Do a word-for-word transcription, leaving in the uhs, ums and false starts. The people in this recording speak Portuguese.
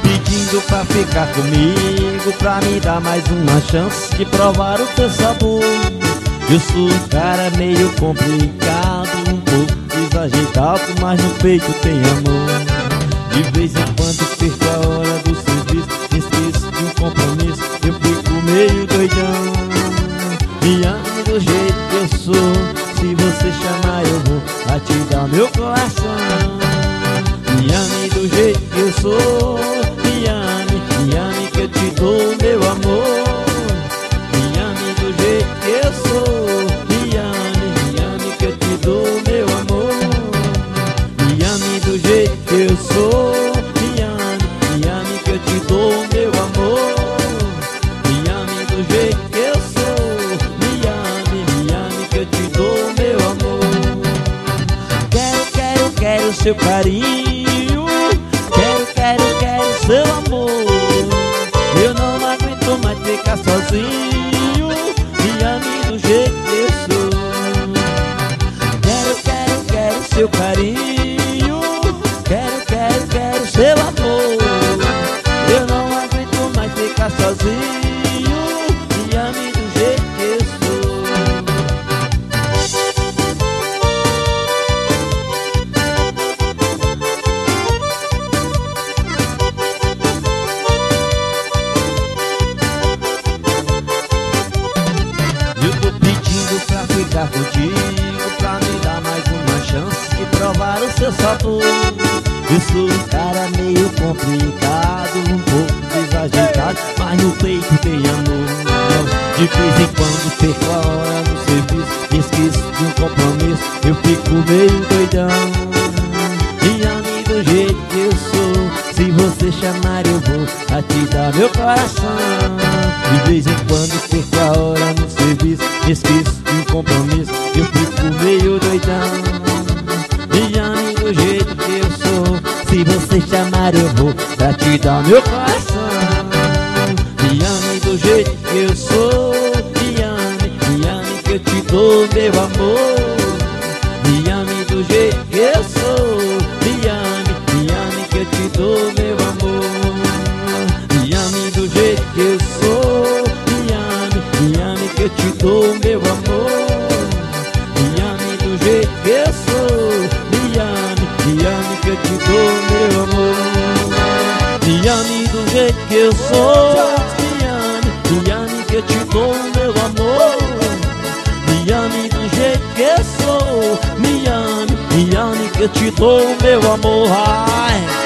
pedindo pra ficar comigo, pra me dar mais uma chance de provar o teu sabor. Eu sou um cara meio complicado, um pouco desajeitado, mas no peito tem amor. De vez em quando perco a hora do serviço, esqueço de um compromisso, eu fico meio doidão. Me ame do jeito que eu sou, se você chamar eu vou a te dar meu coração. Me ame do jeito que eu sou, me ame, me ame que eu te dou meu amor. Me ame do jeito que eu sou, me ame, me ame que eu te dou meu amor. Me ame do jeito que eu sou, me ame, me ame que eu te dou meu amor. Me ame do jeito que eu sou, me ame, me ame que eu te dou meu amor. Quero, quero, quero seu carinho, quero, quero, quero seu amor. Eu não aguento mais ficar sozinho, me ame do jeito que eu sou. Quero, quero, quero seu carinho, quero, quero, quero seu amor. Eu não aguento mais ficar sozinho, me ame do jeito que eu sou. Eu tô pedindo pra ficar contigo, pra me dar mais uma chance de provar o seu sabor. Eu sou um cara meio complicado, um pouco desajeitado, mas no peito tem amor. De vez em quando perco a hora no serviço, esqueço de um compromisso, eu fico meio doidão. Me ame do jeito que eu sou, se você chamar eu vou a te dar meu coração. De vez em quando perco a hora no serviço, esqueço de um compromisso, eu fico meio doidão. Me ame do jeito que eu sou, se você chamar eu vou pra te dar meu coração. Me ame do jeito que eu sou, me ame, me ame que eu te dou meu amor. Me ame do jeito que eu sou, me ame, me ame que eu te dou meu amor. Me ame do jeito que eu sou, me ame, me ame que eu te dou meu amor. Me ame do jeito que eu sou, me ame, me ame que eu te dou meu amor. Me ame do jeito que eu sou, me ame, me ame que eu te dou meu amor. Me ame do jeito que eu sou, me ame, me ame que eu te dou meu amor. Ai.